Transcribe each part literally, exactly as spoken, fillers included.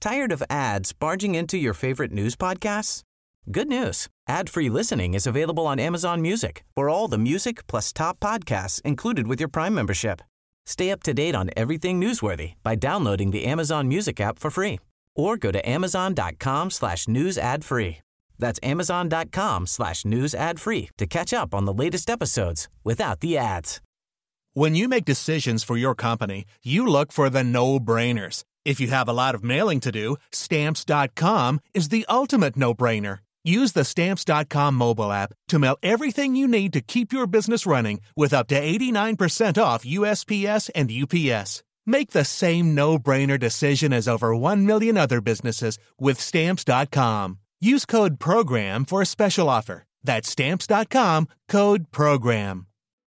Tired of ads barging into your favorite news podcasts? Good news. Ad-free listening is available on Amazon Music for all the music plus top podcasts included with your Prime membership. Stay up to date on everything newsworthy by downloading the Amazon Music app for free or go to amazon.com slash news ad free. That's amazon.com slash news ad free to catch up on the latest episodes without the ads. When you make decisions for your company, you look for the no-brainers. If you have a lot of mailing to do, Stamps dot com is the ultimate no-brainer. Use the Stamps dot com mobile app to mail everything you need to keep your business running with up to eighty-nine percent off U S P S and U P S. Make the same no-brainer decision as over one million other businesses with Stamps dot com. Use code PROGRAM for a special offer. That's Stamps dot com, code PROGRAM.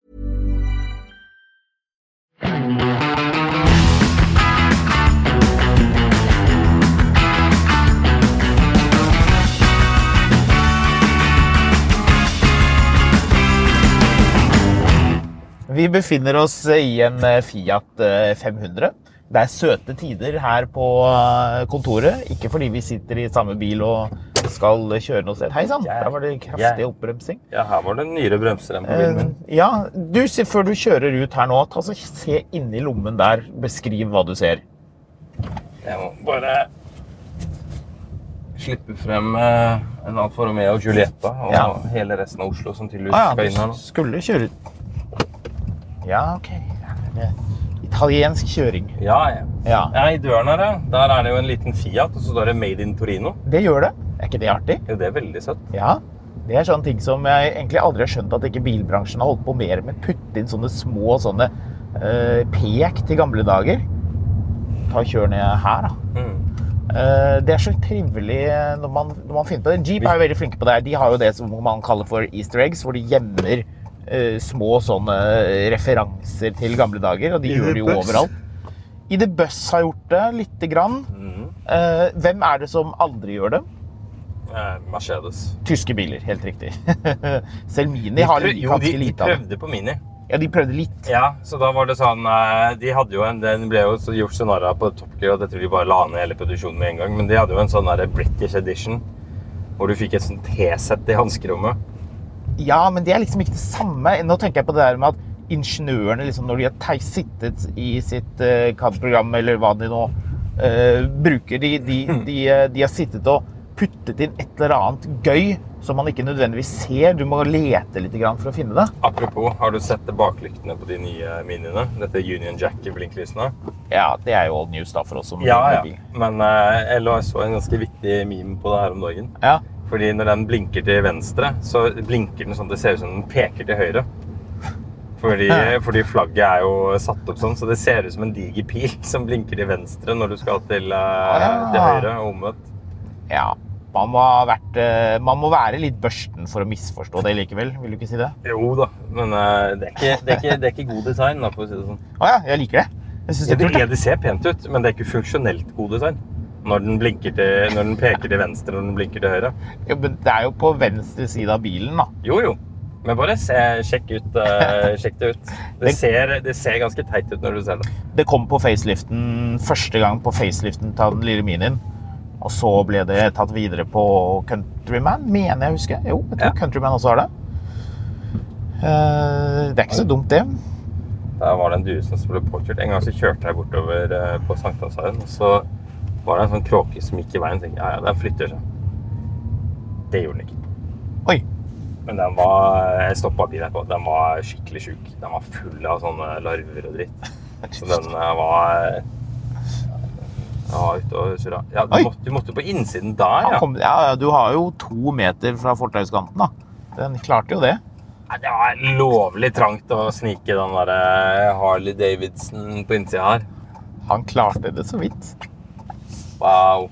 Vi befinner oss i en Fiat fem hundre. Det er søte tider her på kontoret, ikke fordi vi sitter i samme bil og skal kjøre noe sted. Hei sann, der var det kraftig oppbremsing. Ja, her var det nyere bremser enn på bilen min. Ja, du, før du kjører ut her nå, ta så se inn i lommen der, beskriv hva du ser. Jeg må bare slippe frem en Alfa Romeo Giulietta og ja. Hele resten av Oslo som tydeligvis ah, ja, skal inn her nå. Skulle kjøre ut. Ja, ok. Det er italiensk kjøring. Ja, ja. Ja. Ja, i døren her, ja. Der er det jo en liten Fiat, og så står det Made in Torino. Det gjør det. Er ikke det artig? Jo, det er veldig søtt. Ja, det er sånne ting som jeg egentlig aldri har skjønt at ikke bilbransjen har holdt på mer med. Putte inn sånne små, sånne uh, pek til gamle dager. Ta og kjør ned her, da. Mm. Uh, det er så trivelig når man, når man finner på det. Jeep er jo veldig flinke på det. De har jo det som man kaller for Easter eggs, hvor de gjemmer Uh, små sånne referanser til gamle dager, og de gjør det jo overalt. I The Bus har gjort det lite grann. Mm. Uh, hvem er det som aldri gjør det? Uh, Mercedes. Tyske biler, helt riktig. Selv Mini har litt ganske de, lite av det. De prøvde på Mini. Ja, de prøvde litt. Ja, så da var det sånn, de hadde jo en, den ble jo så gjort scenarier på Top Gear, og jeg tror de bare la ned hele produksjonen med en gang, men de hadde jo en sånn der British Edition, hvor du fikk et sånt T-sett i hanskerommet. Ja, men det er liksom ikke det samme. Nå tenker jeg på det der med at ingeniørene, liksom, når de har sittet i sitt uh, C A D-program, eller hva de nå uh, bruker, de, de, de, de har sittet og puttet inn et eller annet gøy som man ikke nødvendigvis ser. Du må lete litt grann for å finne det. Apropos, har du sett baklyktene på de nye miniene? Dette Union Jack-blinklysene? Ja, det er jo old news da for oss som ja, ja. Men uh, jeg la så en ganske viktig meme på det her om dagen. Ja. Fordi når den blinker til venstre, så blinker den sånn at det ser ut som den peker til høyre. Fordi, fordi flagget er jo satt opp sånn, så det ser ut som en diger pil som blinker til venstre når du skal til, uh, til høyre og omvendt. Ja, man må, ha vært, uh, man må være litt børsten for å misforstå det likevel, vil du ikke si det? Jo da, men uh, det, er ikke, det, er ikke, det er ikke god design da, for å si det sånn. Åja, jeg liker det. Jeg synes det, ja, det, det ser pent ut, men det er ikke funksjonelt god design. Når den, blinker til, når den peker til venstre, når den blinker til høyre. Jo, men det er jo på venstre side av bilen, da. Jo, jo. Men bare se, sjekk, ut, uh, sjekk det ut. Det ser, det ser ganske teit ut når du ser det. Det kom på faceliften, første gang på faceliften til den lille Minien. Og så ble det tatt videre på Countryman, mener jeg husker. Jo, jeg tror ja. Countryman også har det. Uh, det er ikke så dumt, det. Der var det en due som ble påkjørt. En gang så kjørte jeg bortover uh, på Sankthanshavn, og så var det en sånn kråke som gikk i veien, og tenkte, ja, ja, den flytter seg. Det gjorde den ikke. Oi! Men den var, jeg stoppet bilen etterpå, den var skikkelig syk. Den var full av sånne larver og dritt. Så den var, den var ute og surra. Ja, du måtte, du måtte på innsiden der, ja. Kom, ja, du har jo to meter fra fortauskanten, da. Den klarte jo det. Ja, det var lovlig trangt å snike den der Harley Davidson på innsiden her. Han klarte det så vidt. Wow.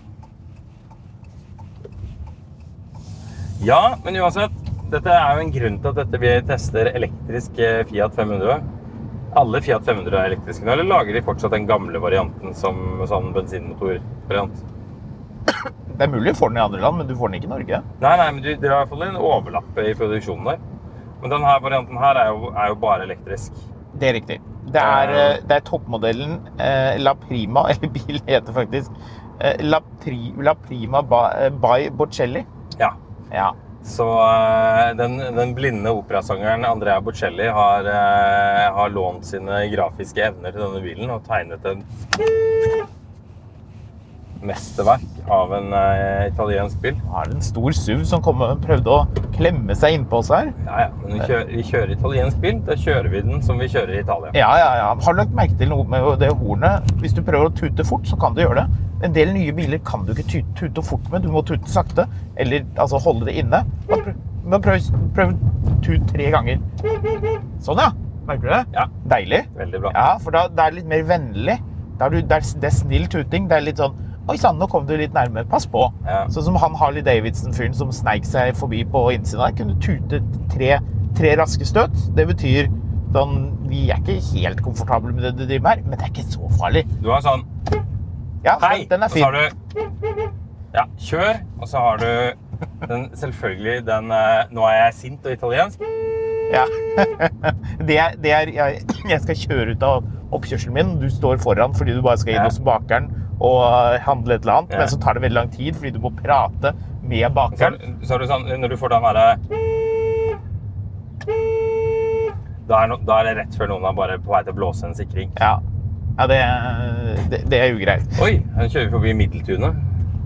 Ja, men uansett, dette er jo en grunn til at dette vi tester elektrisk Fiat fem hundre. Alle Fiat fem hundre er elektriske nå, eller lager de fortsatt den gamle varianten som sånn bensinmotor-variant? Det er mulig å få den i andre land, men du får den ikke i Norge. Nei, nei, men det er i hvert fall en overlapp i produksjonen der. Men denne varianten her er jo, er jo bare elektrisk. Det er riktig. Det er, det er toppmodellen, eh, La Prima, eller bilen heter faktisk Eh, La, Pri, La Prima by, by Bocelli. Ja. Ja. Så uh, den, den blinde operasangeren Andrea Bocelli har, uh, har lånt sine grafiske evner til denne bilen og tegnet en mesterverk av en uh, italiensk bil. Har det en stor S U V som kom og prøvde å klemme seg inn på oss her? Ja, ja, men vi kjører, vi kjører italiensk bil, da kjører vi den som vi kjører i Italia. Ja, ja, ja. Har du lagt merke til noe med det hornet? Hvis du prøver å tute fort, så kan du gjøre det. En del nye biler kan du ikke tute, tute fort med, du må tute sakte, eller altså holde det inne. Men prøv, prøv tut tre ganger. Sånn, ja. Merker du det? Ja. Deilig. Veldig bra. Ja, for da det er litt mer vennlig. Da er du, det, er, det er snill tuting, det er litt sånn, oi sann, nå kom du litt nærmere, pass på. Ja. Sånn som han Harley Davidson-fyren som sneik seg forbi på innsiden der, kunne tute tre, tre raske støt. Det betyr sånn, vi er ikke helt komfortable med det du driver med her, men det er ikke så farlig. Du har sånn, ja, hei, den er fin. og så har du, ja, kjør, og så har du den, selvfølgelig, den, nå er jeg sint og italiensk. Ja, det er, det er jeg, jeg skal kjøre ut av oppkjørselen min, du står foran fordi du bare skal inn Ja. hos bakeren og handle et eller annet, Ja. men så tar det veldig lang tid fordi du må prate med Så, bakeren. så har du sånn, når du får den her, da er, no, da er det rett før noen er bare på vei til å blåse en sikring. Ja, ja det, det, det er ugreit. Oi, her kjører vi forbi Middeltunet.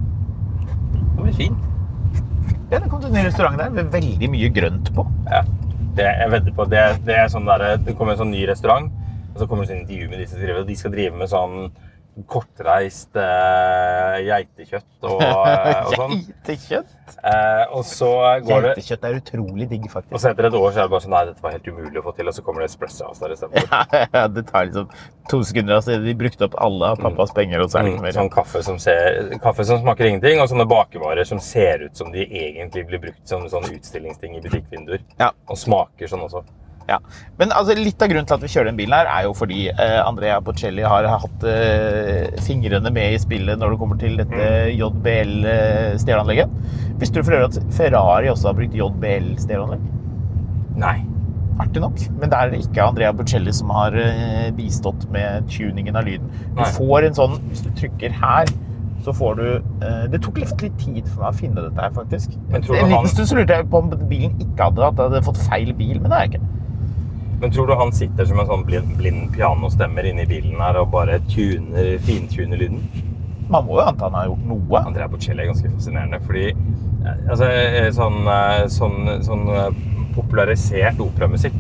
Det blir fint. Ja, det kom til en ny restaurant der med veldig mye grønt på. Ja, det jeg vedder på. Det, det er sånn der, det kommer en sånn ny restaurant, og så kommer det sånn intervju med de som driver, og de skal drive med sånn kortreist eh, geitekjøtt og, og sånn. Geitekjøtt? Eh, og så går det... Geitekjøtt er utrolig digg, faktisk. Og så etter et år så er det bare sånn, nei, dette var helt umulig å få til, og så kommer det espresso av oss der i stedet. Ja, det tar liksom to sekunder, altså de brukte opp alle av pappas penger, og så er det ikke Mm, mer. sånn kaffe som, ser, kaffe som smaker ingenting, og sånne bakevarer som ser ut som de egentlig blir brukt som sånne utstillingsting i butikkvinduer. Ja. Og smaker sånn også. Ja, men altså, litt av grunnen til at vi kjører den bilen her er jo fordi eh, Andrea Bocelli har hatt eh, fingrene med i spillet når det kommer til dette J B L-stereoanlegget. Visste du for øvrig at Ferrari også har brukt J B L-stereoanlegg? Nei. Artig nok, men det er ikke Andrea Bocelli som har eh, bistått med tuningen av lyden. Du Nei. får en sånn, hvis du trykker her, så får du... Eh, det tok litt, litt tid for meg å finne dette her, faktisk. Men tror du En liten han- stund så lurte jeg på om bilen ikke hadde, at jeg hadde fått feil bil, men det er jeg ikke. Men tror du han sitter som en sånn blind, blind pianostemmer inne i bilen her og bare tuner, fintuner lyden? Man må jo anta han har gjort noe. Andrea Bocelli er ganske fascinerende, fordi eh, altså, eh, sånn, eh, sånn, sånn eh, popularisert operamusikk,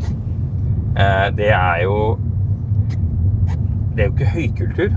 eh, det er jo det er jo ikke høykultur,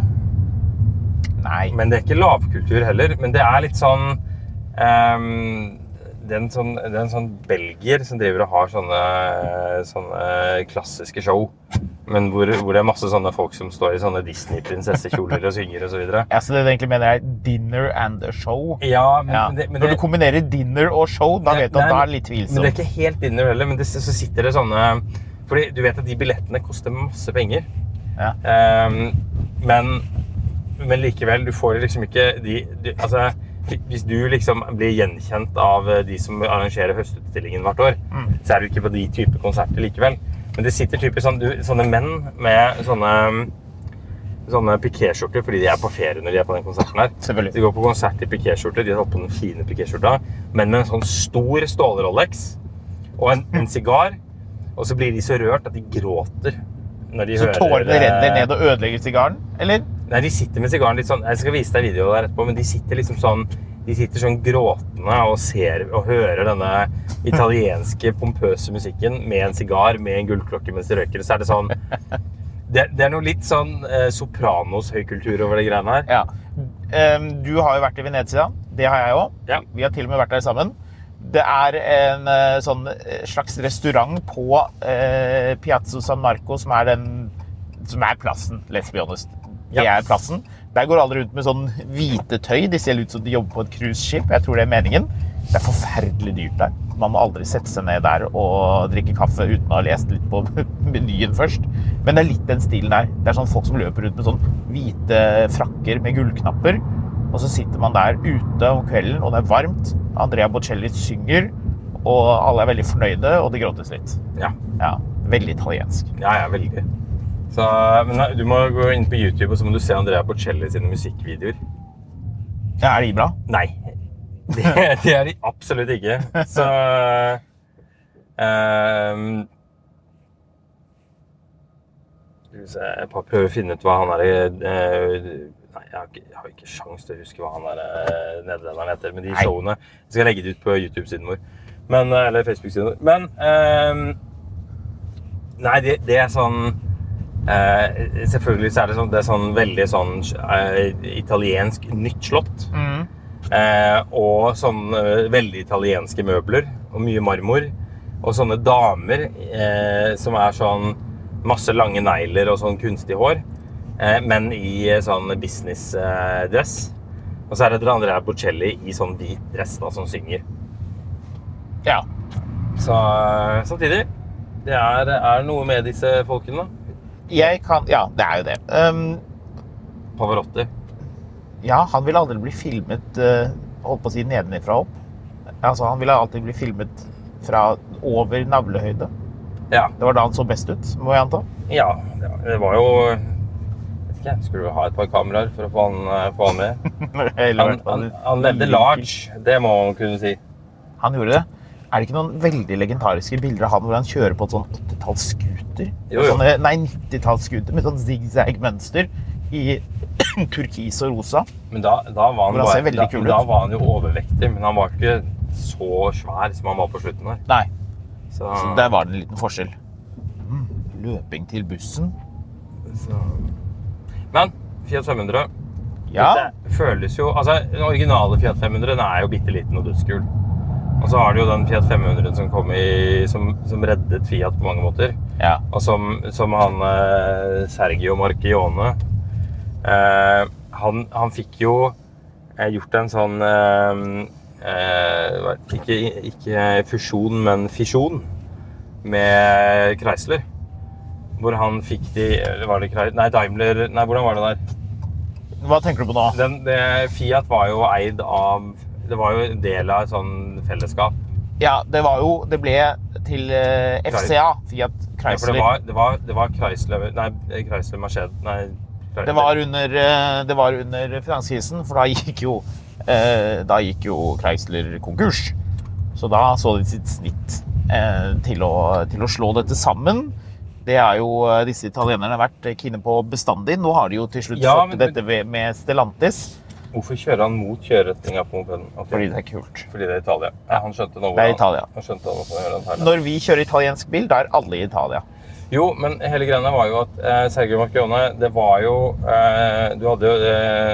Nei. men det er ikke lavkultur heller, men det er litt sånn ehm, det er en sånn, det er en sånn belgier som driver og har sånne, sånne klassiske show, men hvor, hvor det er masse sånne folk som står i sånne Disney-prinsessekjoler og synger og så videre. Ja, så det du egentlig mener er dinner and a show. Ja, men, Ja. det, men Når det, du kombinerer dinner og show, da Nei, vet du at nei, da er det litt men det er tvilsomt. ikke helt dinner heller, men det, så sitter det sånne, fordi du vet at de billettene koster masse penger, Ja. Ehm, men, men likevel, du får liksom ikke de, de, altså, hvis du liksom blir gjenkjent av de som arrangerer høstutstillingen hvert år, Mm. så er du ikke på de type konserter likevel. Men det sitter typisk sånn, du, sånne menn med sånne, sånne pikéskjorter, fordi de er på ferie når de er på den konserten her. Selvfølgelig. De går på konsert i pikéskjorter, de har på den fine pikéskjorta, men med en sånn stor stål-Rolex og en, en sigar, og så blir de så rørt at de gråter når de Så hører... tårene renner eh, ned og ødelegger sigaren, eller? Nei, de sitter med sigaren litt sånn, jeg skal vise deg video der etterpå, men de sitter liksom sånn, de sitter sånn gråtende og ser og hører denne italienske pompøse musikken med en sigar, med en gullklokke mens de røyker, så er det sånn, det, det er noe litt sånn eh, Sopranos høykultur over det greiene her. Ja. Ehm, du har jo vært i Venezia, det har jeg også. Ja. Vi har til og med vært der sammen. Det er en eh, sånn eh, slags restaurant på eh, Piazza San Marco, som er den, som er plassen, let's be honest. Det Ja. er plassen. Der går alle rundt med sånn hvite tøy. De ser ut som de jobber på et cruiseskip. Jeg tror det er meningen. Det er forferdelig dyrt der. Man må aldri sette seg ned der og drikke kaffe uten å ha lest litt på menyen først. Men det er litt den stilen der. Det er sånn folk som løper rundt med sånn hvite frakker med gullknapper. Og så sitter man der ute om kvelden, og det er varmt. Andrea Bocelli synger, og alle er veldig fornøyde, og det gråtes litt. Ja, Ja, veldig italiensk. ja, ja, veldig. Så, men nei, du må gå inn på YouTube, og så må du se Andrea Bocelli sine musikkvideoer. Ja, er de bra? Nei, det, det er de absolutt ikke. Så um, jeg bare prøver å finne ut hva han er uh, Nei, jeg har, ikke, jeg har ikke sjans til å huske hva han er uh, nederlenderen heter. Men de nei. Showene jeg skal legge det ut på YouTube-siden vår. Men, eller Facebook-siden vår. Men um, nei, det, det er sånn Uh, selvfølgelig så er det sånn, det er sånn veldig sånn uh, italiensk nytt slott mm. uh, og sånn uh, veldig italienske møbler og mye marmor og sånne damer uh, som er sånn masse lange negler og sånn kunstig hår uh, men i uh, sånn business uh, dress og så er det Andrea Bocelli i sånn hvit dress da, som synger ja så uh, samtidig det er, er noe med disse folkene da. Jeg kan, ja, det er jo det. Um, Pavarotti. Ja, han ville aldri bli filmet, uh, holdt på å si, nedenifra opp. Altså, han ville alltid bli filmet fra over navlehøyde. Ja. Det var da han så best ut, må jeg anta. Ja, det var jo... Vet ikke, skulle du ha et par kameraer for å få han, få han med? han, han, han levde large, det må man kunne si. Han gjorde det. Er det ikke noen veldig legendariske bilder av han hvor han kjører på et sånn åttitalls-scooter? Jo, jo. Sånne, nei, nittitalls-scooter med sånn zigzag-mønster i turkis og rosa. Men da, da, var han bare, da, da, da var han jo overvektig, men han var ikke så svær som han var på slutten her. Nei, så, så der var det en liten forskjell. Mm, løping til bussen. Så. Men Fiat fem hundre, ja. Det føles jo, altså den originale Fiat fem hundre den er jo bitteliten og dødskul. Og så har du jo den Fiat fem hundre som kom i, som, som reddet Fiat på mange måter. Ja. Og som, som han eh, Sergio Marchionne, eh, han, han fikk jo eh, gjort en sånn, eh, eh, ikke, ikke fusjon, men fisjon med Chrysler. Hvor han fikk de, var det Chrysler? Nei, Daimler, nei, hvordan var det der? Hva tenker du på nå? Den, det, Fiat var jo eid av Det var jo en del av et sånn fellesskap. Ja, det var jo, det ble til uh, F C A, Fiat Chrysler. Ja, for det var, det var, det var Chrysler, nei, Chrysler Mercedes, nei, Chrysler. Det var under, uh, det var under finanskrisen, for da gikk jo, uh, da gikk jo Chrysler konkurs. Så da så de sitt snitt uh, til, å, til å slå dette sammen. Det er jo uh, disse italienerne vært kine på bestandig. Nå har de jo til slutt ja, fått men, dette med Stellantis. Hvorfor kjører han mot kjøreretninga på mopeden? Okay. Fordi det er kult. Fordi det er Italia. Ja, han skjønte noe. Det er Italia. Han, han skjønte noe for å gjøre den her. Når vi kjører italiensk bil, da er alle i Italia. Jo, men hele greiene var jo at eh, Sergio Marchionne, det var jo, eh, du hadde jo,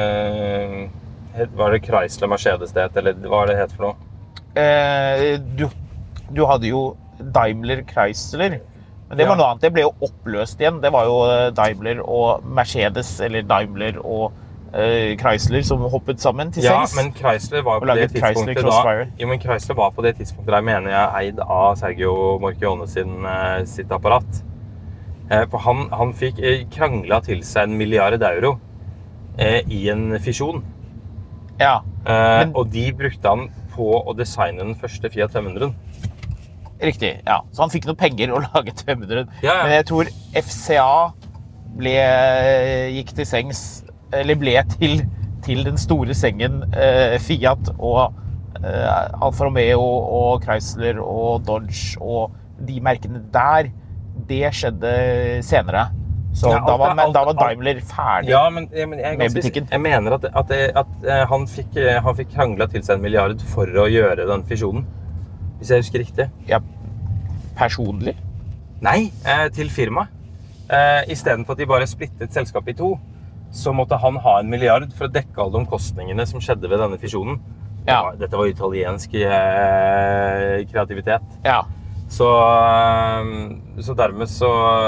eh, var det Chrysler Mercedes det het, eller hva var det het for noe? Eh, du, du hadde jo Daimler Chrysler, men det var ja. Noe annet. Det ble jo oppløst igjen. Det var jo Daimler og Mercedes, eller Daimler og Chrysler som hoppet sammen til sengs. Ja, men Chrysler var på det tidspunktet da. Jo, men Chrysler var på det tidspunktet der, mener jeg, eid av Sergio Marchionne sin, sitt apparat. For han, han fikk kranglet til seg en milliard euro eh, i en fisjon. Ja. Men... Eh, og de brukte han på å designe den første Fiat fem hundre. Riktig, ja. Så han fikk noe penger å lage til fem hundre. Ja, ja. Men jeg tror F C A ble, gikk til sengs eller ble til, til den store sengen eh, Fiat og eh, Alfa Romeo og Chrysler og Dodge og de merkene der, det skjedde senere. Så ja, da, var, alt, da var Daimler ferdig ja, men, ja, men jeg, med butikken. Jeg mener at, at, at, at han, fikk, han fikk kranglet til seg en milliard for å gjøre den fisjonen. Hvis jeg husker riktig. Ja, personlig? Nei, eh, til firma. Eh, I stedet for at de bare splittet selskapet i to, så måtte han ha en milliard for å dekke alle omkostningene som skjedde ved denne fisjonen. Ja. Det var, dette var italiensk eh, kreativitet. Ja. Så, så dermed så,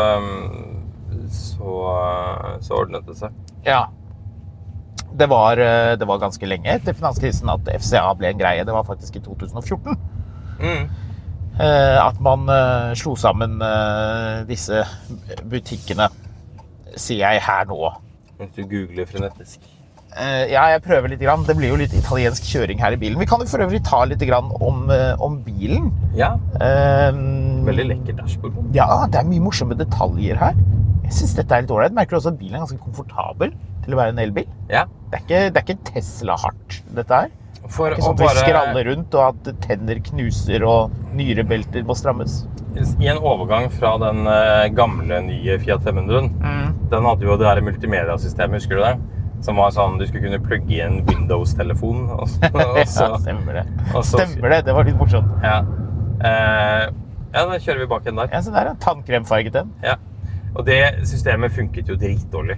så, så ordnet det seg. Ja. Det var, det var ganske lenge etter finanskrisen at F C A ble en greie. Det var faktisk i to tusen og fjorten. Mm. At man slo sammen disse butikkene, sier jeg her nå. Mens du googler frenetisk. Uh, ja, jeg prøver litt grann. Det blir jo litt italiensk kjøring her i bilen. Vi kan jo for øvrig ta litt grann om, uh, om bilen. Ja. Uh, Veldig lekker dashboard. Ja, det er mye morsomme detaljer her. Jeg synes dette er litt ordentlig. Jeg merker også at bilen er ganske komfortabel til å være en elbil. Ja. Det er ikke, det er ikke Tesla-hardt, dette her. For det er ikke sånn at bare... vi skraller rundt, og at tenner knuser, og nyrebelter må strammes. I en overgang fra den uh, gamle, nye Fiat fem hundre, mm. den hadde jo det her multimedia-systemet, husker du det? Som var sånn, du skulle kunne plugge i en Windows-telefon. Og så, og så, ja, stemmer det. Så, stemmer det, det var litt morsomt. Ja. Uh, ja, da kjører vi bak en der. Ja, så der er tannkremfarget den. Ja, og det systemet funket jo dritdårlig.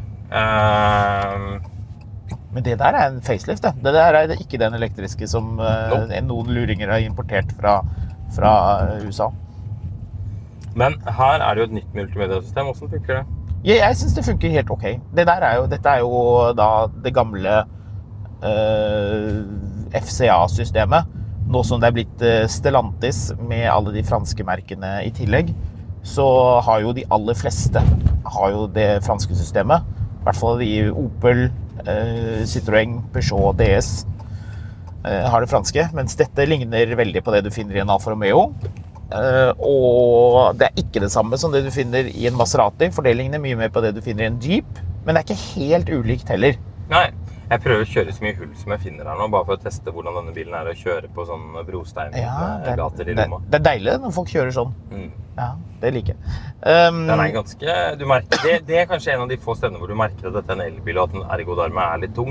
Uh, Men det der er en facelift, det. Det der er ikke den elektriske som uh, no. noen luringer har importert fra, fra U S A. Men her er det jo et nytt multimedia-system. Hvordan funker det? Ja, jeg synes det funker helt ok. Det der er jo, dette er jo da det gamle uh, F C A-systemet. Nå som det er blitt Stellantis med alle de franske merkene i tillegg, så har jo de aller fleste har jo det franske systemet. I hvert fall de Opel, uh, Citroën, Peugeot, D S uh, har det franske, mens dette ligner veldig på det du finner i en Alfa Romeo. Uh, og det er ikke det samme som det du finner i en Maserati, for det ligner mye mer på det du finner i en Jeep, men det er ikke helt ulikt heller. Nei, jeg prøver å kjøre så mye hull som jeg finner her nå, bare for å teste hvordan denne bilen er å kjøre på sånn brostein ja, det er, gater i det, Roma. Det er deilig når folk kjører sånn. Mm. Ja, det liker jeg. Um, Den er ganske, du merker, det, det er kanskje en av de få stedene hvor du merker at dette er en elbil, og at den ergo dermed er litt tung.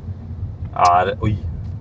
Er, oi.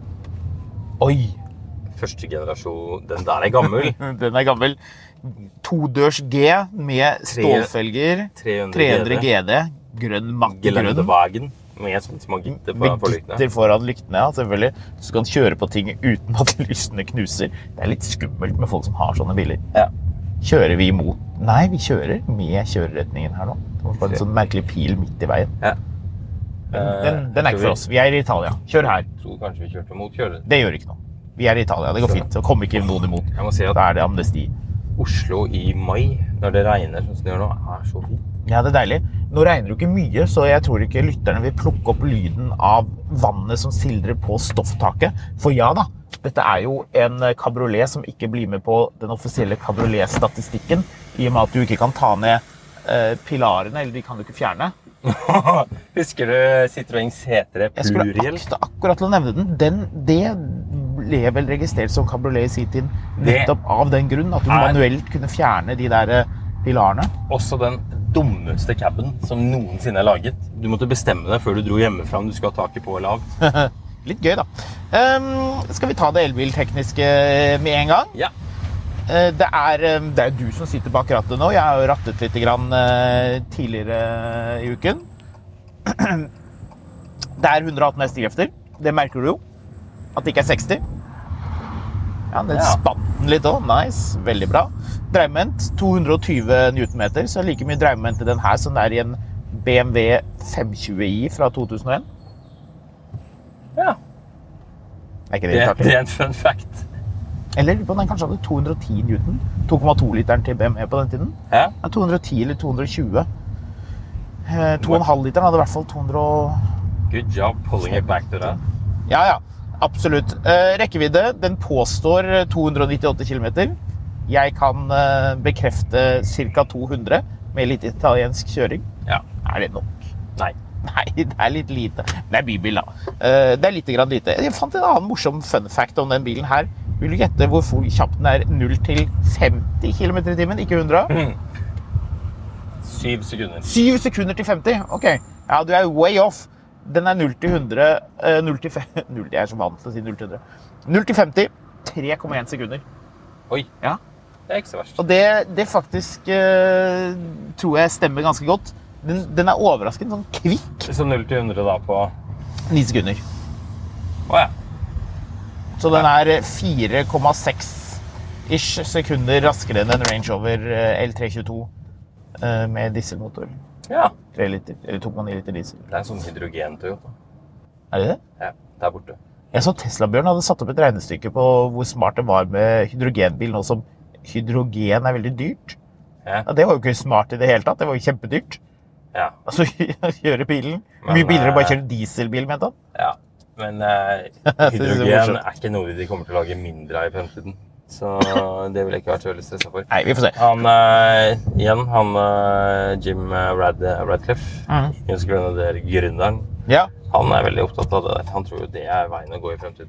Oi. Første generasjon, den der er gammel. Den er gammel. Todørs G med stålfelger, tre hundre G D, grønn matt grønn. Gelendewagen med sånne små gitter foran lyktene. Gitter foran lyktene, ja, selvfølgelig. Så du kan kjøre på ting uten at lysene knuser. Det er litt skummelt med folk som har sånne biler. Ja. Kjører vi imot? Nei, vi kjører med kjøreretningen her nå. Det var bare en sånn merkelig pil midt i veien. Ja. Den, den er ikke for oss. Vi er i Italia. Kjør her. Jeg tror kanskje vi kjørte mot kjøret. Det gjør ikke noe. Vi er i Italia, det går fint. Så kommer ikke noen imot. Jeg må si at da er det amnesti. Oslo i mai, når det regner sånn som det gjør nå, er så fint. Ja, det er deilig. Nå regner det ikke mye, så jeg tror ikke lytterne vil plukke opp lyden av vannet som sildrer på stofftaket. For ja da, dette er jo en kabriolet som ikke blir med på den offisielle kabriolet-statistikken, i og med at du ikke kan ta ned eh, pilarene, eller de kan du ikke fjerne. Husker du Citroën C tre Pluriel? Jeg skulle ak akkurat til å nevne den. den. Det ble vel registrert som kabriolet i sin tid, nettopp av den grunn at du er... manuelt kunne fjerne de der pilarene. Også den dummeste cabben som noensinne er laget. Du måtte bestemme deg før du dro hjemmefra om du skulle ha taket på eller av. Litt gøy da. Um, skal vi ta det elbiltekniske med en gang? Ja. Uh, det, er, det er du som sitter bak rattet nå. Jeg har jo rattet litt grann, uh, tidligere i uken. Det er hundre og atten hestekrefter. Det merker du jo. At det ikke er seksti. Ja, den ja. Spant den litt også. Nice. Veldig bra. Dreiemoment to hundre og tyve newtonmeter, så like mye dreiemoment i den her som det er i en B M W fem tjue i fra to tusen og en. Ja. Er ikke det, det, det er en fun fact. Eller på den kanskje hadde to hundre og ti newton. to komma to literen til B M W på den tiden. Ja. Ja, to hundre og ti eller to hundre og tjue. to komma fem literen hadde i hvert fall to hundre og... Good job pulling it back to that. Ja, ja. Absolutt. Uh, rekkevidde, den påstår to hundre og nittiåtte kilometer. Jeg kan uh, bekrefte cirka to hundre med litt italiensk kjøring. Ja. Er det nok? Nei. Nei, det er litt lite. Det er bybil da. Uh, det er litt grann lite. Jeg fant en annen morsom fun fact om den bilen her. Vil du gjette hvor kjapt den er null til femti kilometer i timen, ikke hundre? Mm. Syv sekunder. Syv sekunder til femti? Ok. Ja, du er way off. Den er null til hundre, uh, null til femti, null, jeg er så vant til å si null til hundre. null til femti, tre komma én sekunder. Oi, ja. Det er ikke så verst. Og det, det faktisk uh, tror jeg stemmer ganske godt. Den, den er overraskende sånn kvikk. Så null til hundre da på? ni sekunder. Åja. Så den er fire komma seks ish sekunder raskere enn en Range Rover L tre tjueto uh, med dieselmotor. Ja. tre liter, eller to komma ni liter diesel. Det er en sånn hydrogen-Toyota. Er det det? Ja, der borte. Jeg så Tesla-Bjørn hadde satt opp et regnestykke på hvor smart det var med hydrogenbil, nå som hydrogen er veldig dyrt. Ja. Ja, det var jo ikke smart i det hele tatt, det var jo kjempedyrt. Ja. Altså, kjøre bilen. Men, mye billigere bare kjøre dieselbil, mente han. Ja, men uh, hydrogen er ikke noe de kommer til å lage mindre av i fremtiden. Så det vil jeg ikke vært så veldig stresset for. Nei, vi får se. Han, uh, igjen, han uh, Jim Rad, Radcliffe, mm. jeg husker denne der gründeren. Ja. Han er veldig opptatt av det der. Han tror jo det er veien å gå i fremtiden.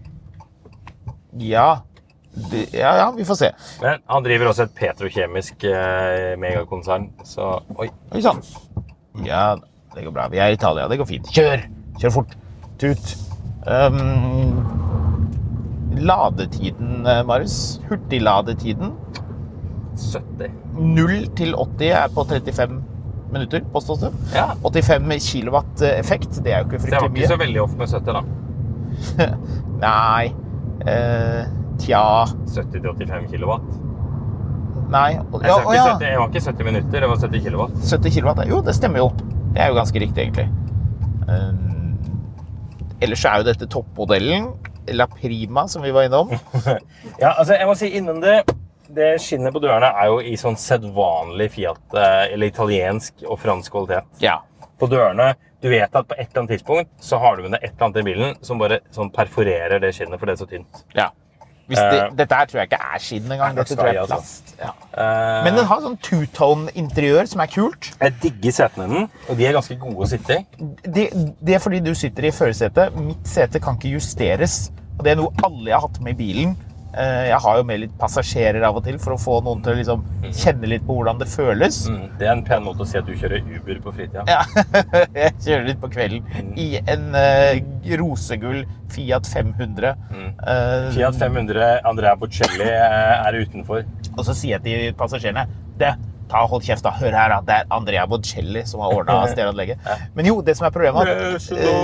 Ja, det, ja, ja, vi får se. Men han driver også et petrokjemisk eh, megakonsern, så oi. Oi, sånn. Ja, det går bra. Vi er i Italia, det går fint. Kjør! Kjør fort. Tut. Um, ladetiden, Marius. Hurtigladetiden. sytti. null til åtti er på trettifem minutter, påstås det. Ja. åttifem kilowatt effekt, det er jo ikke fryktelig mye. Det var ikke så veldig ofte med sytti da. Nei. Eh, tja. sytti til åttifem kilowatt. Nei. Ja, jeg, ja, ja. sytti, jeg var ikke sytti minutter, det var sytti kilowatt. sytti kilowatt, jo, det stemmer jo. Det er jo ganske riktig, egentlig. Um, ellers så er jo dette toppmodellen, La Prima, som vi var innom. Ja, altså, jeg må si innom det, det skinnet på dørene er jo i sånn sedvanlig Fiat, eller italiensk og fransk kvalitet. Ja. På dørene, du vet at på et eller annet tidspunkt så har du med deg et eller annet i bilen som bare sånn perforerer det skinnet, for det er så tynt. Ja. Hvis det, uh, dette her tror jeg ikke er skinn engang, dette tror jeg er plast. Ja. Uh, Men den har sånn two-tone interiør som er kult. Jeg digger setene den, og de er ganske gode å sitte i. Det, det er fordi du sitter i førersetet. Mitt sete kan ikke justeres, og det er noe alle jeg har hatt med i bilen. Jeg har jo med litt passasjerer av og til for å få noen til å liksom kjenne litt på hvordan det føles. Mm, det er en pen måte å si at du kjører Uber på fritida. Ja, jeg kjører litt på kvelden mm. i en uh, rosegull Fiat fem hundre. Mm. Uh, Fiat fem hundre, Andrea Bocelli er utenfor. Og så sier jeg til passasjerene, det, ta hold kjeft da, hør her da, det er Andrea Bocelli som har ordnet stereoanlegget. Men jo, det som er problemet er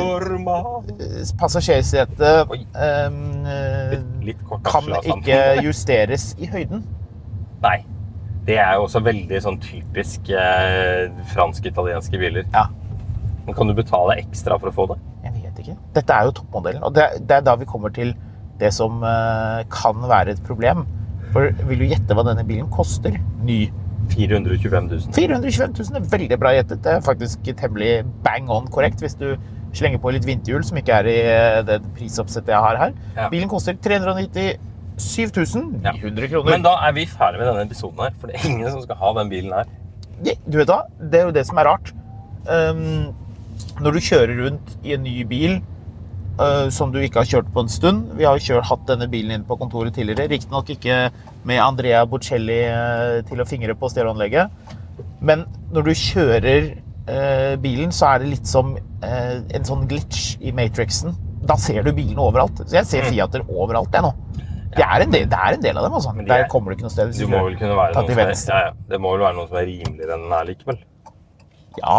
at passasjersetet um, litt kort kan ikke justeres i høyden. Nei, det er jo også veldig sånn typisk eh, fransk-italienske biler. Ja. Men kan du betale ekstra for å få det? Jeg vet ikke. Dette er jo toppmodellen, og det, det er da vi kommer til det som uh, kan være et problem. For vil du gjette hva denne bilen koster? Ny. fire hundre og tjuefem tusen. fire hundre og tjuefem tusen er veldig bra gjettet. Det er faktisk temmelig bang on korrekt hvis du slenger på litt vinterhjul, som ikke er i det prisoppsettet jeg har her. Ja. Bilen koster tre hundre og nittisju tusen ni hundre kroner. Men da er vi ferdig med denne episoden her, for det er ingen som skal ha den bilen her. Ja, du vet da, det er jo det som er rart. Um, når du kjører rundt i en ny bil, Uh, som du ikke har kjørt på en stund. Vi har kjørt, hatt denne bilen inn på kontoret tidligere, riktig nok ikke med Andrea Bocelli uh, til å fingre på stereoanlegget. Men når du kjører uh, bilen, så er det litt som uh, en sånn glitch i Matrixen. Da ser du bilen overalt. Så jeg ser Fiater overalt det nå. Det er en del, det er en del av dem, altså. De er, der kommer du ikke noe sted. Du må vel kunne være noe som er, ja, ja. Det må vel være noe som er rimeligere enn den her likevel. Ja.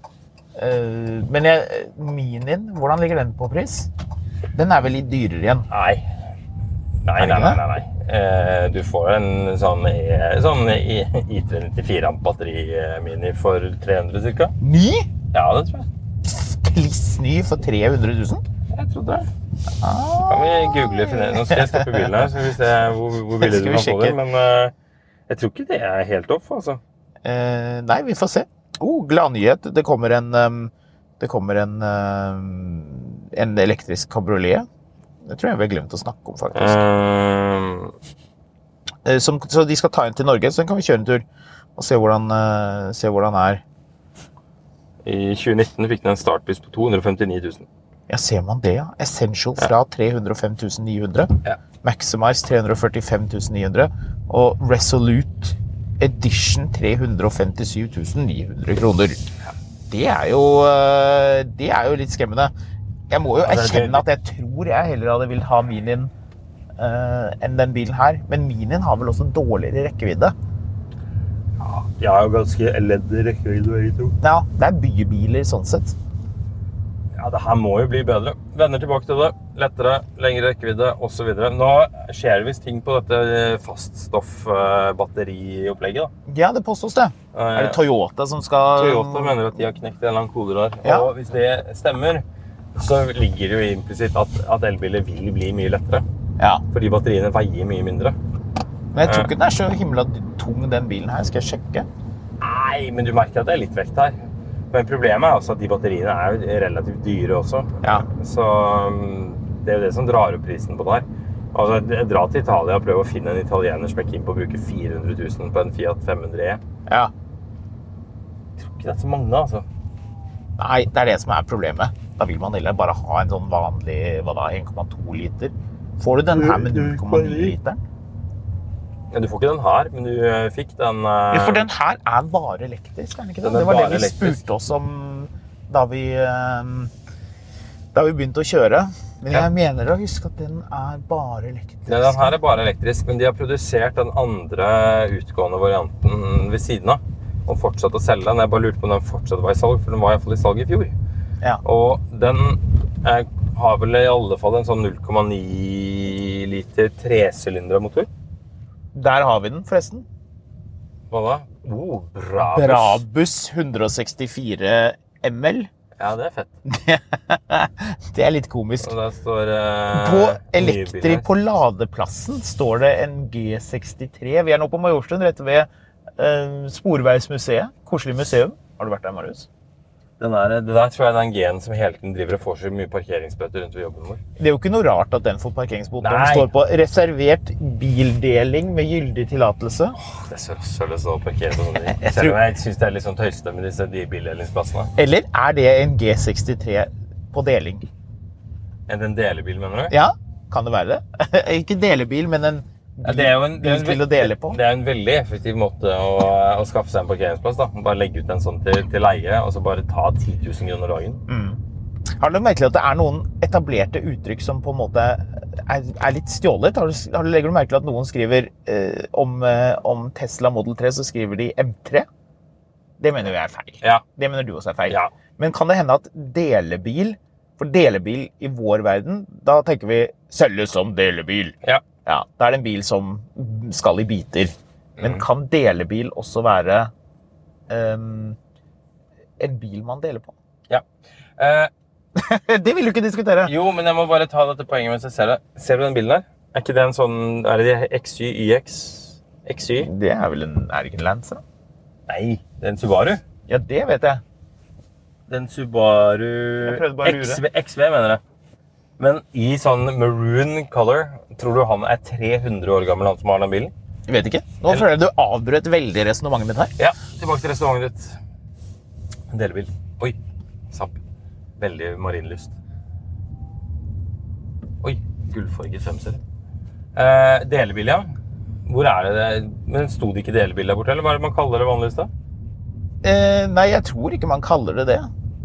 Uh, men jeg, Minien, hvordan ligger den på pris? Den er vel litt dyrere igjen? Nei. Nei, nei, nei, nei, nei. Uh, du får en sånn, sånn I tre nittifire amp batteri mini for tre hundre cirka. Ny? Ja, det tror jeg. Kliss ny for tre hundre tusen? Jeg tror det. Ah. Kan vi google finne. Nå skal jeg stoppe bilen her, så vi ser hvor, hvor billig du kan få det. Men uh, jeg tror ikke det er helt off, altså. Uh, nei, vi får se. Oh, glad nyhet. Det kommer en, um, det kommer en, um, en elektrisk kabriolet. Det tror jeg vi har glemt å snakke om, faktisk. Um. Uh, som, så de skal ta inn til Norge, så den kan vi kjøre en tur og se hvordan, uh, se hvordan den er. I tjue nitten fikk den en startpris på to hundre og femtini tusen. Ja, ser man det, ja. Essential fra tre hundre og fem tusen ni hundre. Ja. Maximize tre hundre og førtifem tusen ni hundre. Og Resolute Edition tre hundre og femtisju tusen ni hundre kroner. Det er jo, det er jo litt skremmende. Jeg må jo erkjenne at jeg tror jeg heller hadde vil ha Minien uh, enn den bilen her. Men Minien har vel også dårligere rekkevidde. Ja, jeg har jo ganske elendig rekkevidde, jeg tror. Ja, det er bybiler sånn sett. Ja, det her må jo bli bedre. Vender tilbake til det. Lettere, lengre rekkevidde, og så videre. Nå skjer det visst ting på dette faststoff-batteriopplegget, da. Ja, det påstås det. Er det Toyota som skal... Toyota mener at de har knekt en eller annen kode der. Ja. Og hvis det stemmer, så ligger det jo implisitt at, at elbiler vil bli mye lettere. Ja. Fordi batteriene veier mye mindre. Men jeg tror ikke den er så himla tung, den bilen her. Skal jeg sjekke? Nei, men du merker at det er litt vekt her. Men problemet er også at de batteriene er jo relativt dyre også. Ja. Så det er jo det som drar opp prisen på det her. Altså, dra til Italia og prøve å finne en italiener som er keen på å bruke fire hundre tusen på en Fiat fem hundre E. Ja. Jeg tror ikke det er så mange, altså. Nei, det er det som er problemet. Da vil man heller bare ha en sånn vanlig, hva da, en komma to liter. Får du den her med null komma ni literen? Ja, du får ikke den her, men du fikk den... Uh... Ja, for den her er bare elektrisk, er den ikke det? Det var det vi elektrisk. Spurte oss om da vi, uh, da vi begynte å kjøre. Men jeg ja. mener å huske at den er bare elektrisk. Ja, den her er bare elektrisk, men de har produsert den andre utgående varianten ved siden av. Og fortsatt å selge den. Jeg bare lurte på om den fortsatt var i salg, for den var i hvert fall i salg i fjor. Ja. Og den eh, har vel i alle fall en sånn null komma ni liter tresylindra motor. Der har vi den, forresten. Hva da? Oh, Brabus. Brabus hundre sekstifire milliliter. Ja, det er fett. Det er litt komisk. Og der står... Uh, på elektri på ladeplassen står det en G sekstitre. Vi er nå på Majorstuen, rett ved uh, Sporveismuseet. Koselig museum. Har du vært der, Marius? Den der, det der tror jeg er den G-en som hele tiden driver og får så mye parkeringsbøter rundt ved jobben vår. Det er jo ikke noe rart at den får parkeringsbot. Den står på reservert bildeling med gyldig tillatelse. Åh, det er så rasshøl å stå og parkere på sånne. Selv om jeg synes det er litt sånn tøyste med disse bildelingsplassene. Eller er det en G sekstitre på deling? Er det en delebil, mener du? Ja, kan det være det? Ikke delebil, men en Ja, det, er jo en, det, er en, å dele på. det er en veldig effektiv måte å, å skaffe seg en parkeringsplass da. Bare legge ut en sånn til, til leie, og så bare ta ti tusen kroner dagen. Mm. Har du merket at det er noen etablerte uttrykk som på en måte er, er litt stjålet? Har du, har du legger du merke til at noen skriver eh, om, eh, om Tesla Model tre, så skriver de M tre? Det mener vi er feil. Ja. Det mener du også er feil. Ja. Men kan det hende at delebil, for delebil i vår verden, da tenker vi selges som delebil. Ja. Ja, da er det en bil som skal i biter. Men Mm. kan delebil også være um, en bil man deler på? Ja. Eh, Det vil du ikke diskutere. jo, men jeg må bare ta dette poenget mens jeg ser det. Ser du den bilen der? Er ikke det en sånn... Er det X Y, Y X? X Y? Det er vel en... Er det ikke en Lancer? Nei, det er en Subaru. Ja, det vet jeg. Den Subaru... Jeg prøvde bare å lure. X V, X V mener jeg. Men i sånn maroon color, tror du han er tre hundre år gammel, han som har den bilen? Jeg vet ikke. Nå føler jeg du avbrøt veldig resonemanget mitt her. Ja, tilbake til restaurantet ditt. En delebil. Oi, sapp. Veldig marinlyst. Oi, gullfarget femser. Eh, delebil, ja. Hvor er det det? Men stod det ikke delebil der borte, eller hva er det man kaller det vanligvis da? Eh, nei, jeg tror ikke man kaller det det.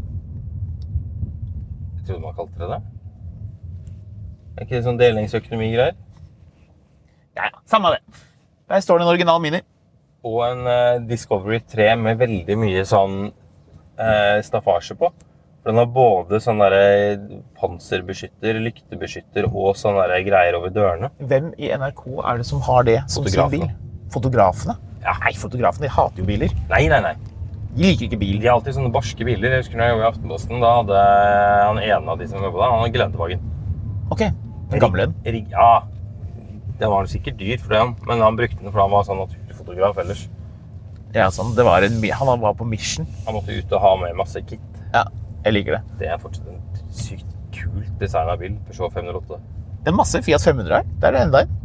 Jeg trodde man kalte det det. Er ikke det sånn delingsøkonomi-greier? Ja, ja, samme det. Der står det en original Mini. Og en uh, Discovery tre med veldig mye sånn uh, staffasje på. For den har både sånn der panserbeskytter, lyktebeskytter og sånn der greier over dørene. Hvem i N R K er det som har det som sin bil? Fotografene? Ja. Nei, fotografene de hater jo biler. Nei, nei, nei. De liker ikke bil. De har alltid sånne barske biler. Jeg husker når jeg jobbet i Aftenposten, da hadde han ene av de som jobbet da, han hadde Gelendewagen. Ok, den gamle den. Rig, ja, det var sikkert dyr for det, men han brukte den for han var sånn naturfotograf ellers. Ja, sånn, det var en, han var på mission. Han måtte ut og ha med masse kit. Ja, jeg liker det. Det er fortsatt en sykt kult design av bil, Peugeot fem null åtte. Det er masse Fiat fem hundre her, det er det enda en.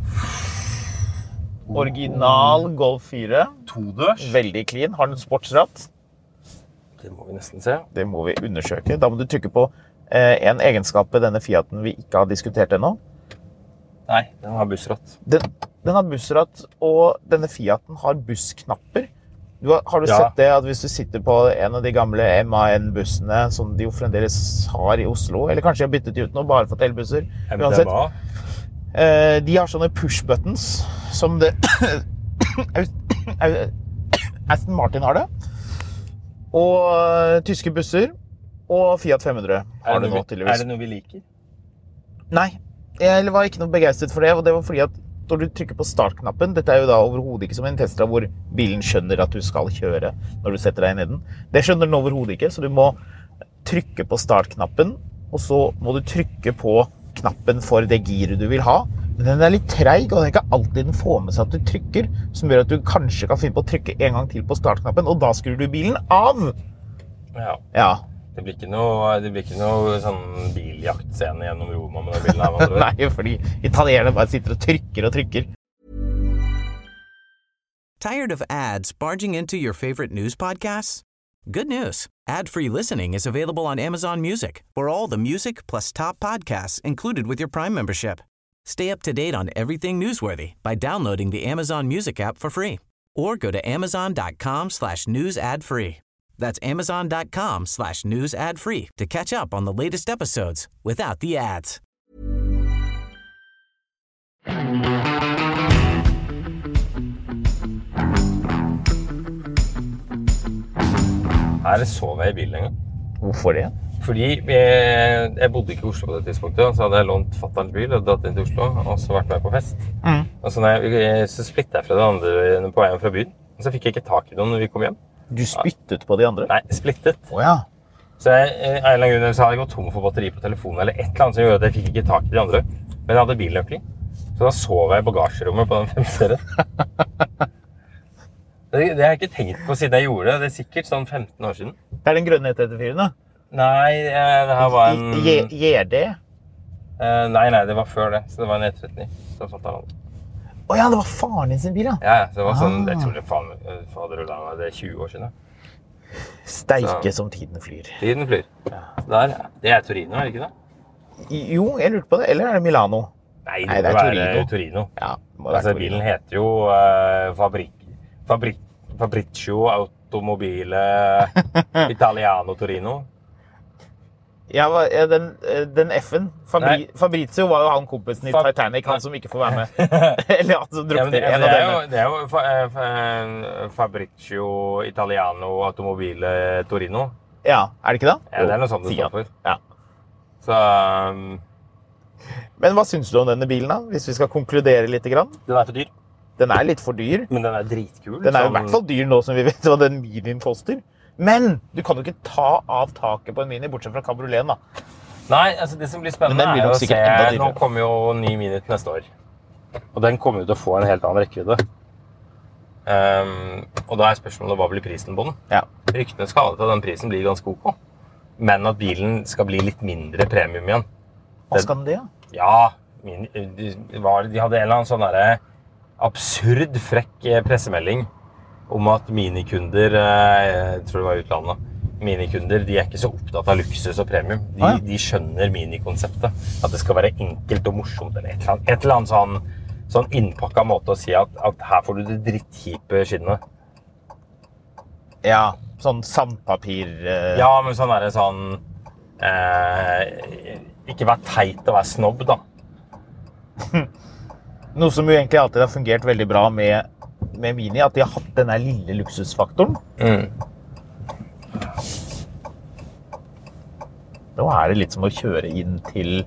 Original Golf fire. Todørs. Veldig clean, har den sportsratt? Det må vi nesten se. Det må vi undersøke. Da må du trykke på eh, en egenskap ved denne Fiaten vi ikke har diskutert ennå. Nei, den har bussratt. Den, den har bussratt, og denne Fiaten har bussknapper. Du har, har du Ja. sett det at hvis du sitter på en av de gamle M A N-bussene, som de jo fremdeles har i Oslo, eller kanskje de har byttet ut nå, bare for elbusser, uansett, M D M A. eh, de har sånne push-buttons, som det Aston Martin har det, og uh, tyske busser, og Fiat fem hundre har Er det det, nå noe, tydeligvis. er det noe vi liker? Nei, jeg var ikke noe begeistret for det, og det var fordi at når du trykker på startknappen, dette er jo da overhodet ikke som en Tesla hvor bilen skjønner at du skal kjøre når du setter deg ned den. Det skjønner den overhodet ikke, så du må trykke på startknappen, og så må du trykke på knappen for det giret du vil ha. Men den er litt treig, og det er ikke alltid den får med seg at du trykker, som gjør at du kanskje kan finne på å trykke en gang til på startknappen, og da skrur du bilen av. Ja. Ja. Det blir ikke noe, det blir ikke noe sånn biljaktscene gjennom Roma med den bilen her, man tror. Nei, fordi italienerne bare sitter og trykker og trykker. Tired of ads barging into your favorite news podcasts? Good news. Ad-free listening is available on Amazon Music for all the music plus top podcasts included with your Prime membership. Stay up to date on everything newsworthy by downloading the Amazon Music app for free or go to amazon.com slash news ad free. That's amazon.com slash news ad free to catch up on the latest episodes without the ads. Her sov jeg I bilen en gang. Hvorfor det? Fordi jeg, jeg bodde ikke I Oslo på det tidspunktet, så hadde jeg lånt fatterens bil og dratt inn til Oslo, og så vært med på fest. Mm. Og så, når jeg, så splittet jeg fra det andre på veien fra byen, og så fikk jeg ikke tak I noen når vi kom hjem. Du spyttet på de andre? Nei, splittet. Åh oh, ja. Så jeg, en eller annen grunn så hadde jeg gått tom for batteri på telefonen, eller et eller annet som gjorde at jeg fikk ikke tak I de andre. Men jeg hadde bilnøkling, så da sov jeg I bagasjerommet på den femserien. Det, det har jeg ikke tenkt på siden jeg gjorde det. Det er sikkert sånn femten år siden. Det er den grønne E trettifire da? Nei, det her var en... J D? Uh, nei, nei, det var før det. Så det var en E trettini. Så satt han. Åja, det var faren din sin bil, da? Ja, så det var sånn... Ah. Jeg tror det faen, fader rullet meg, det er tjue år siden. Steike så. Som tiden flyr. Tiden flyr. Ja. Der, det er Torino, er det ikke det? Jo, jeg lurte på det. Eller er det Milano? Nei, det, nei, det er Torino. Torino. Ja, det må være altså, Torino. Bilen heter jo uh, Fabrik... Fabri Fabricio Automobile Italiano Torino. Ja, den, den F-en. Fabri Fabrizio var jo han kompisen I Fab Titanic, han som ikke får være med. Eller han som drukte ja, en av dem. Det er jo fa fa Fabricio Italiano Automobile Torino. Ja, er det ikke det? Ja, det er noe sånt det står for. Ja. Så... Um... Men hva synes du om denne bilen da? Hvis vi skal konkludere litt grann? Den er for dyr. Den er litt for dyr. Men den er dritkul. Den er I hvert fall dyr nå som vi vet hva den minien koster. Men du kan jo ikke ta av taket på en mini, bortsett fra kabrioleten da. Nei, altså det som blir spennende er å se, nå kommer jo ny mini til neste år. Og den kommer jo til å få en helt annen rekkevidde. Um, og da er spørsmålet, hva blir prisen på den? Ja. Ryktene skal ha det til at den prisen blir ganske ok. Men at bilen skal bli litt mindre premium igjen. Hva skal den det, ja? Ja, mini, de, var, de hadde en eller annen sånn der absurd frekk pressemelding om at minikunder, jeg tror det var utlandet, minikunder, de er ikke så opptatt av luksus og premium. De, ah, ja. De skjønner minikonseptet. At det skal være enkelt og morsomt, eller et eller annet, et eller annet sånn, sånn innpakket måte å si at, at her får du det drittkjipe skinnet. Ja, sånn sandpapir... Uh... Ja, men sånn er det sånn... Eh, ikke være teit og være snobb, da. Noe som jo egentlig alltid har fungert veldig bra med, med Mini, at de har hatt denne lille luksusfaktoren. Mm. Nå er det litt som å kjøre inn til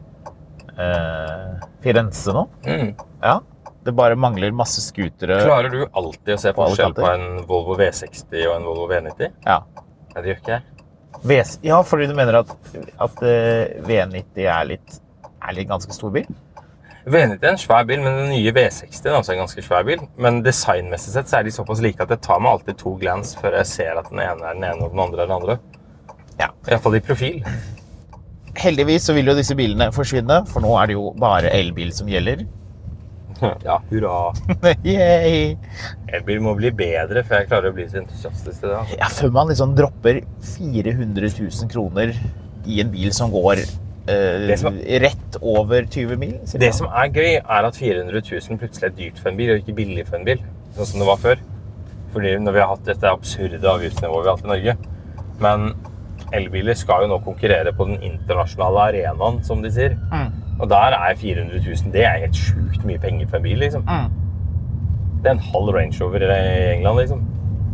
eh, Firenze nå. Mm. Ja, det bare mangler masse skutere. Klarer du alltid å se forskjell på en Volvo V seksti og en Volvo V nitti? Ja. Nei, det gjør ikke jeg. V ja, fordi du mener at, at uh, V nitti er litt, er litt ganske stor bil? V nitti er en svær bil, men den nye V seksti er også en ganske svær bil. Men designmessig sett så er de såpass like at det tar meg alltid to glans før jeg ser at den ene er den ene og den andre er den andre. Ja. I hvert fall I profil. Heldigvis så vil jo disse bilene forsvinne, for nå er det jo bare elbil som gjelder. Ja, hurra! Yay! Elbil må bli bedre, for jeg klarer å bli så entusiastisk til det. Altså. Ja, før man liksom dropper fire hundre tusen kroner I en bil som går... Uh, som, rett over tyve mil. Det som er gøy er at fire hundre tusen plutselig er dyrt for en bil, og ikke billig for en bil, sånn som det var før. Fordi når vi har hatt dette absurde avgiftsnivået vi har hatt I Norge. Men elbiler skal jo nå konkurrere på den internasjonale arenaen, som de sier. Mm. Og der er fire hundre tusen, det er helt sjukt mye penger for en bil, liksom. Mm. Det er en halv Range Rover I England, liksom.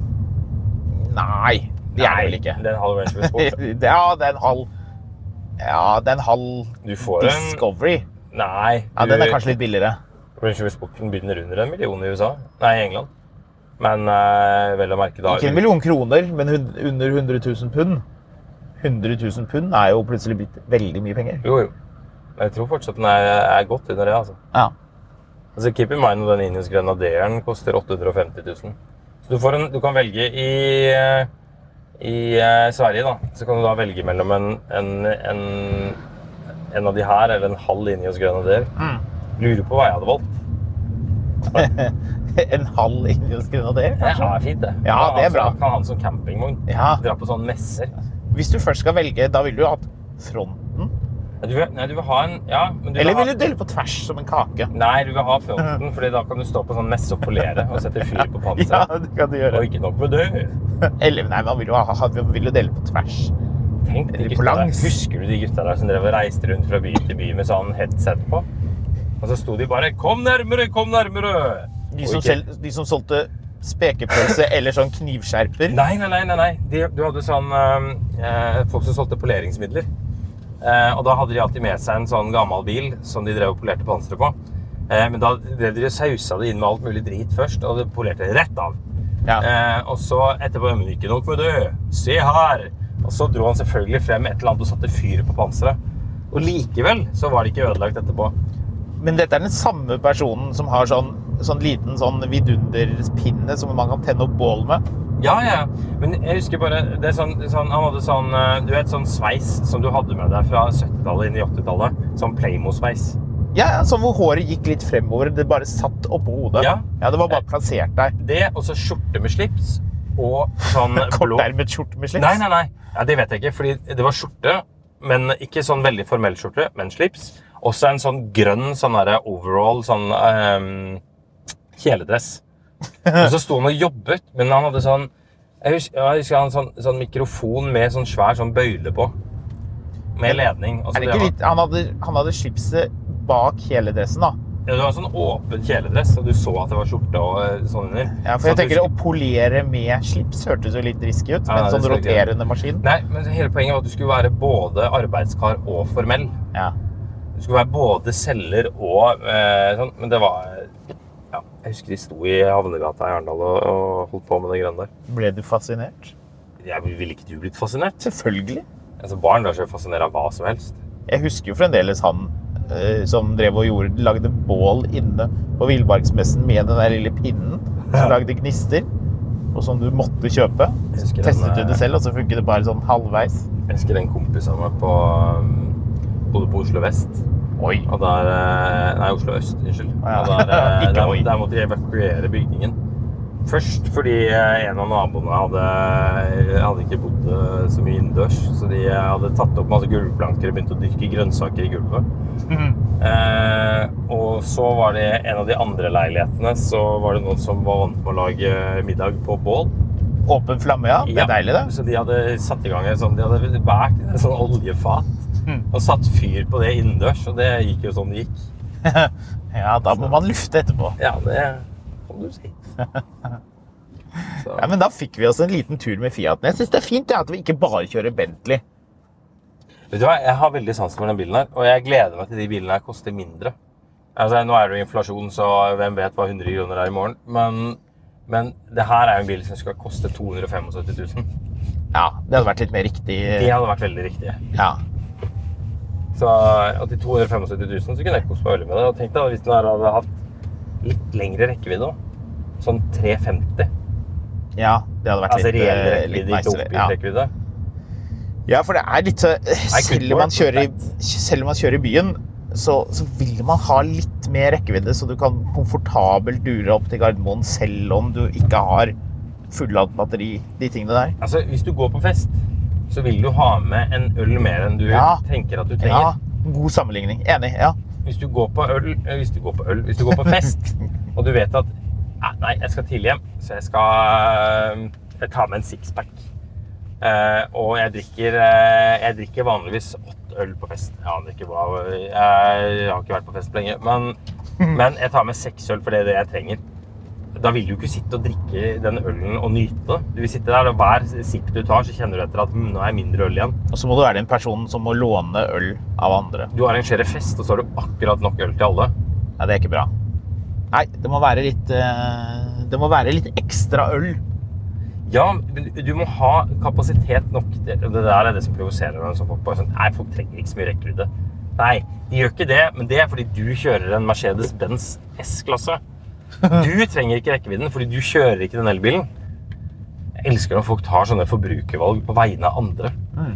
Nei, det er det vel ikke. Det er en halv Range Rover Sport. Ja, det er en halv... Ja, den halv Discovery. En... Nei. Du... Ja, den er kanskje litt billigere. Range Rover Sporten begynner under en million I U S A. Nei, I England. Men uh, vel å merke da... Ikke en million kroner, men under hundre tusen pund. hundre tusen pund er jo plutselig blitt veldig mye penger. Jo, jo. Men jeg tror fortsatt den er, er godt under det, altså. Ja. Altså, keep in mind at den Ineos Grenaderen koster åtte hundre og femti tusen. Så du, får en, du kan velge I... I uh, Sverige da, så kan du da velge mellom en, en, en, en av de her, eller en halv Ineos Grenadier. Mm. Lurer på hva jeg hadde valgt. En halv Ineos Grenadier, kanskje? Ja, fint det. Ja, det er bra. Kan ha den som campingvogn. Ja. Dra på sånne messer. hvis du først skal velge, da vil du ha fronten. Ja, du vil, nei, du vil ha en... Ja, men du Eller vil ha, du dele på tvers som en kake? Nei, du vil ha fronten, fordi da kan du stå på sånn messe og polere og sette fyr på panseret. Ja, det kan du gjøre. Og ikke nok med det. Eller, nei, man vil jo, ha, vil jo dele på tvers. Tenk de Eller gutta på der. langs. Husker du de gutta der som drev og reiste rundt fra by til by med sånn headset på? Og så sto de bare, kom nærmere, kom nærmere! De som, selv, de som solgte spekepølse eller sånn knivskjerper. Nei, nei, nei, nei, nei. De, du hadde sånn, øh, folk som solgte poleringsmidler. Uh, og da hadde de alltid med seg en sånn gammel bil som de drev og polerte panseret på. Uh, men da drev de sausa det inn med alt mulig drit først, og det polerte rett av. Ja. Uh, og så etterpå, men ikke nok med det, se her! Og så dro han selvfølgelig frem et eller annet og satte fyr på panseret. Og likevel så var det ikke ødelagt etterpå. Men dette er den samme personen som har sånn, sånn liten sånn vidunderpinne som man kan tenne opp bål med. Ja, ja. Men jeg husker bare, det er sånn, sånn, han hadde sånn, du vet, sånn sveis som du hadde med deg fra syttitallet inn i åttitallet. Sånn Playmo-sveis. Ja, sånn hvor håret gikk litt fremover, det bare satt oppå hodet. Ja. Ja, det var bare plassert der. Det, og så skjorte med slips, og sånn blå... Kortermet skjorte med slips? Nei, nei, nei. Ja, det vet jeg ikke, fordi det var skjorte, men ikke sånn veldig formell skjorte, men slips. Også en sånn grønn, sånn der overall, sånn um, kjeledress. Og så sto han og jobbet, men han hadde sånn, jeg husker, jeg husker han sånn, sånn mikrofon med sånn svær sånn bøyle på, med ledning. Og så er det ikke det var, litt, han hadde, han hadde slipset bak hele dressen da? Ja, det var sånn åpen kjeledress, og du så at det var skjorte og sånn under. Ja, for jeg tenker å polere med slips hørtes jo litt risky ut, med en sånn roterende maskin. Nei, men hele poenget var at du skulle være både arbeidskar og formell. Ja. Du skulle være både selger og eh, sånn, men det var... Ja, jeg husker de sto i Havnegata i Arendal og, og holdt på med det grønne der. Ble du fascinert? Jeg ville ikke du blitt fascinert? Selvfølgelig. Altså, barn er så fascinert av hva som helst. Jeg husker jo fremdeles han eh, som drev og gjorde, lagde bål inne på Villmarksmessen med den der lille pinnen som lagde gnister, og som du måtte kjøpe. Testet den, du det selv, og så funket det bare sånn halvveis. Jeg husker en kompis av meg på, bodde på Oslo Vest. Oi. Og der, nei, Oslo Øst, unnskyld. Ja. Og der, der, der måtte de evakuere bygningen. Først fordi en av naboene hadde, hadde ikke bodd så mye innendørs, så de hadde tatt opp masse gulvplanker og begynt å dyrke grønnsaker i gulvet. Mm. Eh, og så var det en av de andre leilighetene, så var det noen som var vant med å lage middag på bål. Åpen flamme, ja. Det er ja. Deilig det. Så de hadde satt i gang en sånn, de hadde bært en sånn oljefat. Og satt fyr på det innendørs, og det gikk jo sånn det gikk. Ja, da må man lufte etterpå. Ja, det kan du si. Ja, men da fikk vi oss en liten tur med Fiaten. Jeg synes det er fint ja, at vi ikke bare kjører Bentley. Vet du hva, jeg har veldig sans for den bilen her, og jeg gleder meg til de bilene her koster mindre. Altså, nå er det jo inflasjon, så hvem vet hva hundre kroner er i morgen, men, men det her er jo en bil som skal koste to hundre og syttifem tusen. Ja, det hadde vært litt mer riktig. De hadde vært veldig riktige. Ja. Så til to hundre og syttifem tusen så kunne jeg koste meg veldig med det. Og tenk deg hvis den her hadde hatt litt lengre rekkevidde også. Sånn tre femti. Ja, det hadde vært altså, litt, reell litt rekkevidde, ikke oppbyggrekkevidde. Ja, for det er litt så... Selv om man kjører i, selv om man kjører i byen, så, så vil man ha litt mer rekkevidde, så du kan komfortabelt dure opp til Gardermoen, selv om du ikke har fulladt batteri, de tingene der. Altså, hvis du går på fest, så vil du ha med en øl mer enn du ja. tenker at du trenger. Ja, god sammenligning. Enig, ja. Hvis du går på øl, hvis du går på øl, hvis du går på fest, og du vet at nei, jeg skal tidlig hjem, så jeg skal jeg tar med en sixpack. Uh, og jeg drikker, uh, jeg drikker vanligvis åtte øl på fest. Jeg aner ikke hva, jeg, jeg har ikke vært på fest på lenge, men, men jeg tar med seks øl for det er det jeg trenger. Da vil du ikke sitte og drikke den ølen og nyte det. Du vil sitte der, og hver sipp du tar, så kjenner du etter at hm, nå er jeg mindre øl igjen. Og så må du være den personen som må låne øl av andre. Du arrangerer fest, og så har du akkurat nok øl til alle. Ja, det er ikke bra. Nei, det må være litt, det må være litt ekstra øl. Ja, men du må ha kapasitet nok. Det der er det som provoserer meg. Så folk bare sånn, nei, folk trenger ikke så mye rekkevidde. Nei, de gjør ikke det, men det er fordi du kjører en Mercedes-Benz S-klasse. Du trenger ikke rekkevidden, fordi du kjører ikke den elbilen. Jeg elsker når folk tar sånne forbrukervalg på vegne av andre. Mm.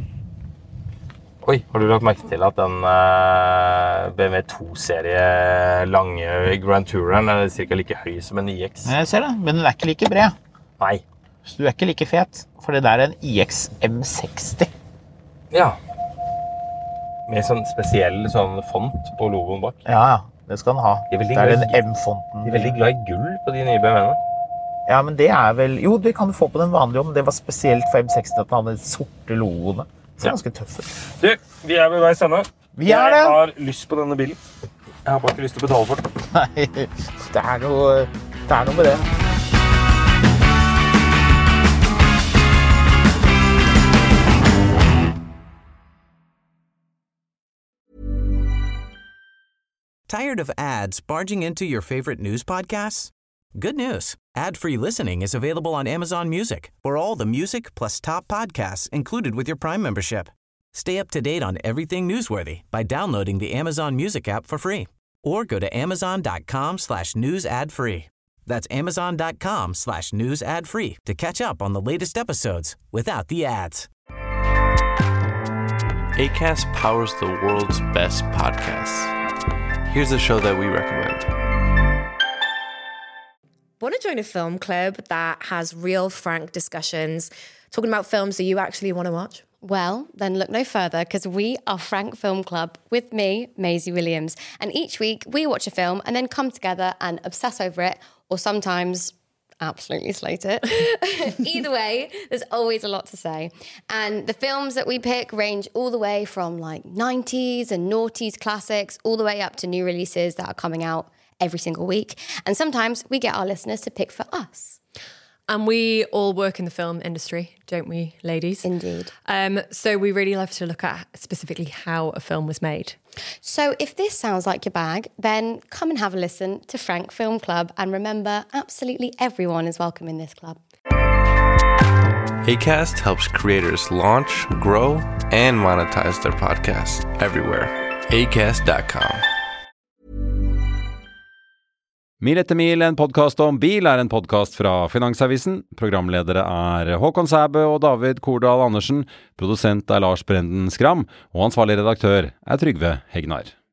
Oi, har du lagt merke til at den uh, B M W to-serie lange Grand Touren er cirka like høy som en I X? Jeg ser det, men den er ikke like bred. Nei. Så du er ikke like fet, for det der er en I X M seksti. Ja. Med sånn spesiell sånn font på logoen bak. Ja, ja. Det skal den ha. De er det er den M-fonten. De er veldig glad i gull på de nye B M W-ene. Ja, men det er vel... Jo, det kan du få på den vanlige, men det var spesielt for M seksti at den hadde sorte logoene. Det ser ganske tøff ut. Du, vi er ved veis ende. Vi er det. Jeg har lyst på denne bilen. Jeg har bare ikke lyst til å betale for den. Nei, det er noe, det er noe med det. Tired of ads barging into your favorite news podcasts? Good news. Ad-free listening is available on Amazon Music for all the music plus top podcasts included with your Prime membership. Stay up to date on everything newsworthy by downloading the Amazon Music app for free or go to amazon.com slash news ad free. That's amazon.com slash news ad free to catch up on the latest episodes without the ads. Acast powers the world's best podcasts. Here's a show that we recommend. Want to join a film club that has real, frank discussions, talking about films that you actually want to watch? Well, then look no further, because we are Frank Film Club with me, Maisie Williams. And each week we watch a film and then come together and obsess over it, or sometimes absolutely slate it. Either way, there's always a lot to say. And the films that we pick range all the way from like nineties and noughties classics, all the way up to new releases that are coming out every single week. And sometimes we get our listeners to pick for us. And we all work in the film industry, don't we, ladies? Indeed. Um, so we really love to look at specifically how a film was made. So if this sounds like your bag, then come and have a listen to Frank Film Club. And remember, absolutely everyone is welcome in this club. Acast helps creators launch, grow, and monetize their podcasts everywhere. acast dot com. Mil etter mil, en podcast om bil, er en podcast fra Finansavisen. Programledere er Håkon Sæbø og David Kordal Andersen. Produsent er Lars Brenden Skram, og ansvarlig redaktør er Trygve Hegnar.